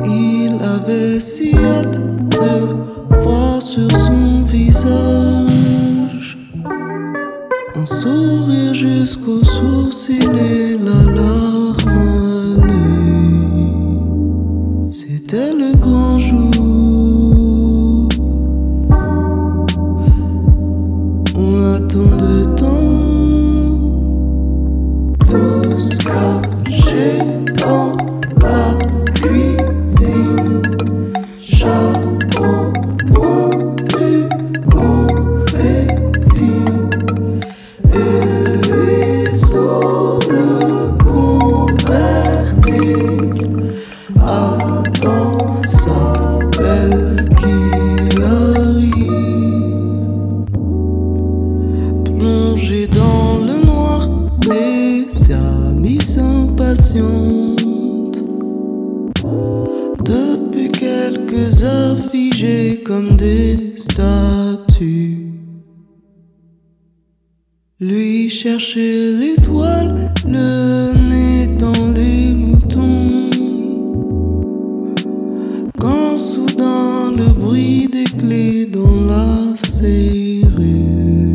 Il avait si hâte de voir sur son visage un sourire jusqu'au sourcil et la larme à l'œil. C'était le grand jour. On attend de temps, tous cachés dans la cuisine. Chapeau pointu, confetti. Et lui sur le convertible attend sa belle qui arrive. Plongé dans le noir, les amis s'impatientent. Depuis quelques heures figés comme des statues. Lui cherchait l'étoile, le nez dans les moutons. Quand soudain le bruit des clés dans la serrure.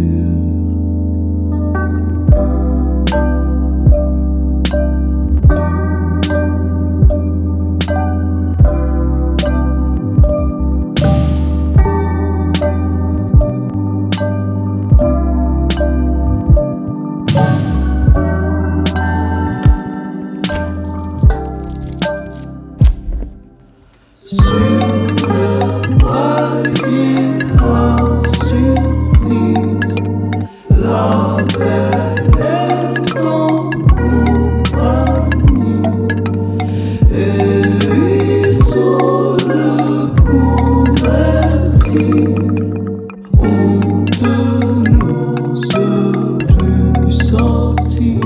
Sur le palier, la surprise, la belle est en compagnie. Et lui sur le convertible, on n'ose plus sortir.